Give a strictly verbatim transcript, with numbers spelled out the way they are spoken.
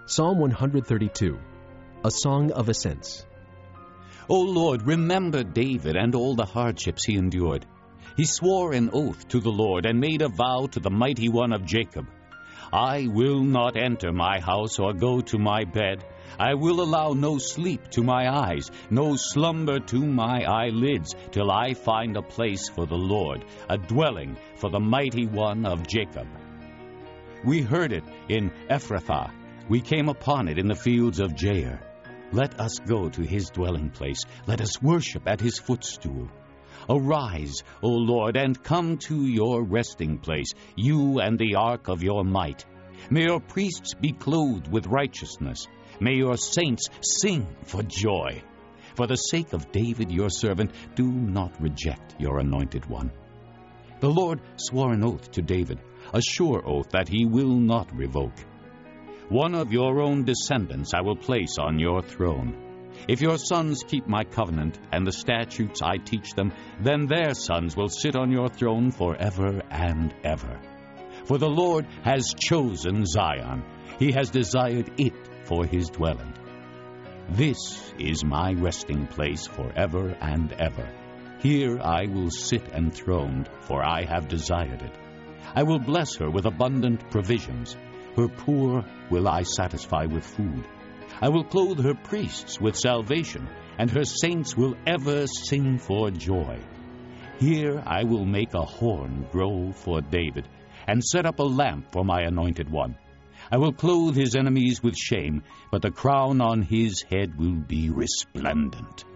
Psalm one thirty-two, a song of ascents. O Lord, remember David and all the hardships he endured. He swore an oath to the Lord and made a vow to the Mighty One of Jacob. I will not enter my house or go to my bed. I will allow no sleep to my eyes, no slumber to my eyelids, till I find a place for the Lord, a dwelling for the Mighty One of Jacob. We heard it in Ephrathah. We came upon it in the fields of Jair. Let us go to his dwelling place. Let us worship at his footstool. Arise, O Lord, and come to your resting place, you and the ark of your might. May your priests be clothed with righteousness. May your saints sing for joy. For the sake of David your servant, do not reject your anointed one. The Lord swore an oath to David, a sure oath that he will not revoke. One of your own descendants I will place on your throne. If your sons keep my covenant and the statutes I teach them, then their sons will sit on your throne forever and ever. For the Lord has chosen Zion. He has desired it for his dwelling. This is my resting place forever and ever. Here I will sit enthroned, for I have desired it. I will bless her with abundant provisions. Her poor will I satisfy with food. I will clothe her priests with salvation, and her saints will ever sing for joy. Here I will make a horn grow for David, and set up a lamp for my anointed one. I will clothe his enemies with shame, but the crown on his head will be resplendent.